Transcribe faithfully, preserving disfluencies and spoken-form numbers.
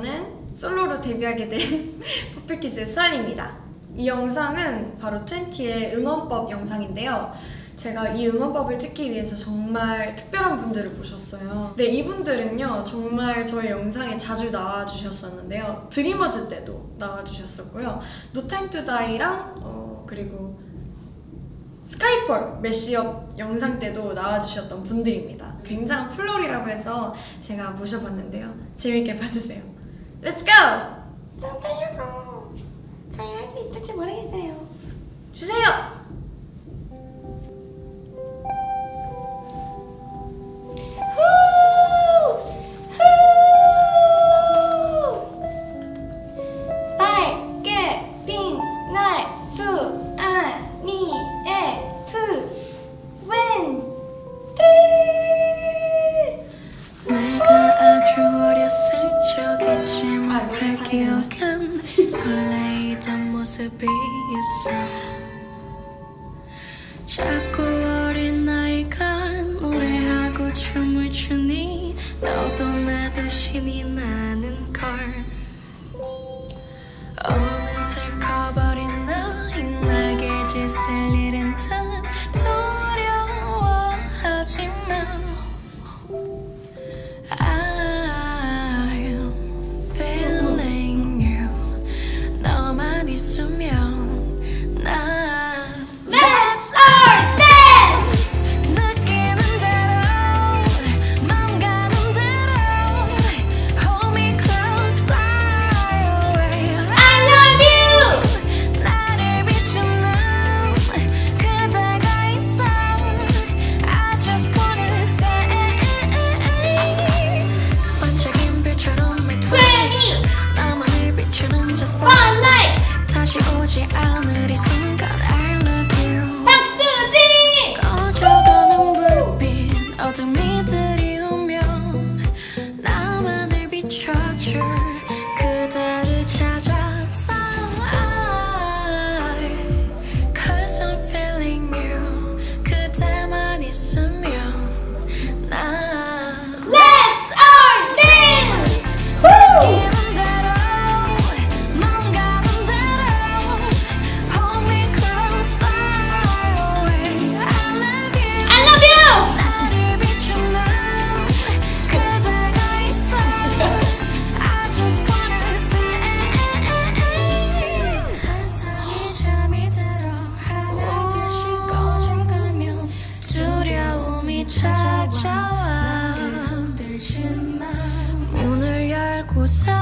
저는 솔로로 데뷔하게 된 퍼플키스의 수환입니다. 이 영상은 바로 트웬티의 응원법 영상인데요. 제가 이 응원법을 찍기 위해서 정말 특별한 분들을 모셨어요. 네, 이분들은요 정말 저희 영상에 자주 나와주셨었는데요. 드리머즈 때도 나와주셨었고요. No Time to Die랑 어, 그리고 스카이폴 메시업 영상 때도 나와주셨던 분들입니다. 굉장한 플로리라고 해서 제가 모셔봤는데요. 재밌게 봐주세요. Let's go! 좀 떨려서 저희 할 수 있을지 모르겠어요. 주세요! 기억한 설레이던 모습이 있어. 자꾸 어린 나이가 노래하고 춤을 추니 너도 나도 신이 나는 걸. 어느새 커버린 나이 나게 짓을 잃은 듯 두려워하지 마. 찾아와 문을 열고 사